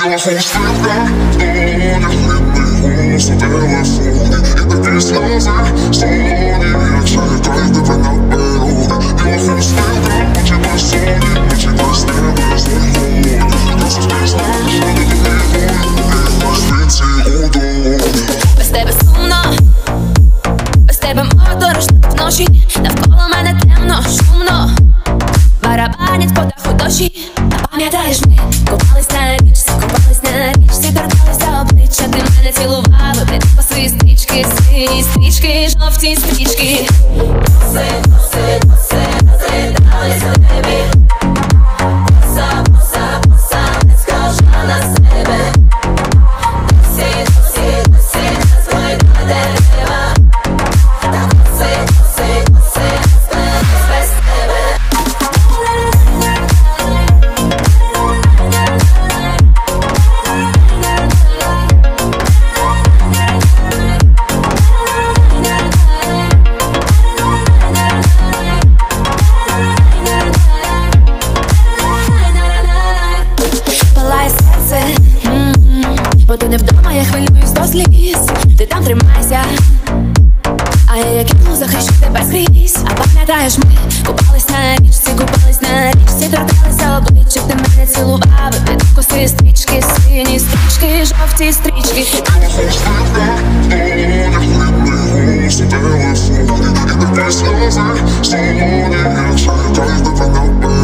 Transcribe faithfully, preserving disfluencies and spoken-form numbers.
Біла хустинка в долонях, рідний голос у телефоні. І такі сльози солоні, я чекаю тебе на пероні. Біла хустинка, очі безсонні, очі без тебе, зорі холодні. Ти завжди знаєш, що не тобі голі, і гостинці у долоні. Без тебе сумно, без тебе моторошно вночі. Навколо мене темно, шумно, барабанять по даху дощі. А пам'ятаєш, ми купались на річці, купались на річці, торкалися обличчя, ти мене цілував, і по свої стрічки, сині стрічки, жовті стрічки. Коси, коси, коси, розлітались у небі. Коса, коса, коса, не схожа на себе. Коси, коси, коси, розплита дерева. Та коси, коси, коси, розплились без тебе. Палає серце, бо ти не вдома, я хвилююсь до сліз. Ти там тримайся, а я як іду захищу тебе скрізь. А пам'ятаєш, ми купались на річці, купались на річці, торкалися обличчя, ти мене цілував, і по коси стрічки, сині стрічки, жовті стрічки. Біла хустинка в долонях, рідний голос у телефоні. І такі сльози солоні, я чекаю тебе на пероні.